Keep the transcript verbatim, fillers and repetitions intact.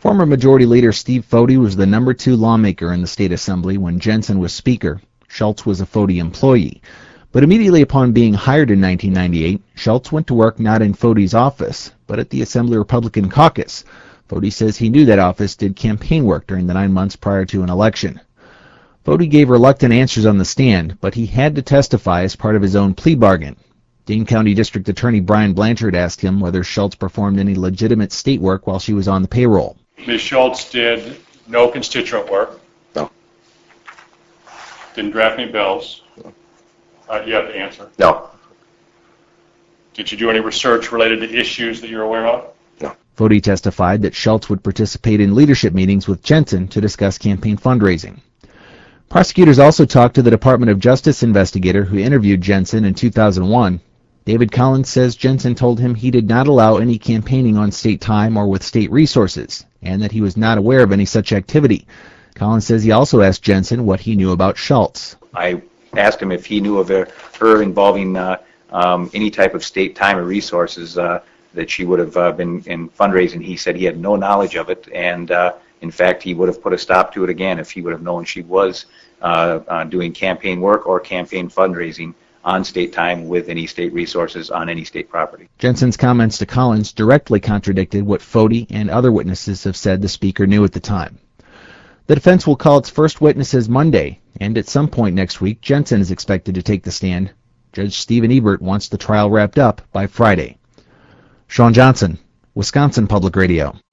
Former Majority Leader Steve Foti was the number two lawmaker in the state assembly when Jensen was Speaker. Schultz was a Foti employee. But immediately upon being hired in nineteen ninety-eight, Schultz went to work not in Foti's office, but at the Assembly Republican Caucus. Foti says he knew that office did campaign work during the nine months prior to an election. Foti gave reluctant answers on the stand, but he had to testify as part of his own plea bargain. Dane County District Attorney Brian Blanchard asked him whether Schultz performed any legitimate state work while she was on the payroll. Miz Schultz did no constituent work. No. Didn't draft any bills. No. Uh, you have to answer. No. Did you do any research related to issues that you're aware of? No. Foti testified that Schultz would participate in leadership meetings with Jensen to discuss campaign fundraising. Prosecutors also talked to the Department of Justice investigator who interviewed Jensen in two thousand one. David Collins says Jensen told him he did not allow any campaigning on state time or with state resources, and that he was not aware of any such activity. Collins says he also asked Jensen what he knew about Schultz. I asked him if he knew of her, her involving uh, um, any type of state time or resources uh, that she would have uh, been in fundraising. He said he had no knowledge of it, and uh, in fact he would have put a stop to it again if he would have known she was uh, uh, doing campaign work or campaign fundraising on state time with any state resources on any state property. Jensen's comments to Collins directly contradicted what Foti and other witnesses have said the Speaker knew at the time. The defense will call its first witnesses Monday, and at some point next week, Jensen is expected to take the stand. Judge Stephen Ebert wants the trial wrapped up by Friday. Sean Johnson, Wisconsin Public Radio.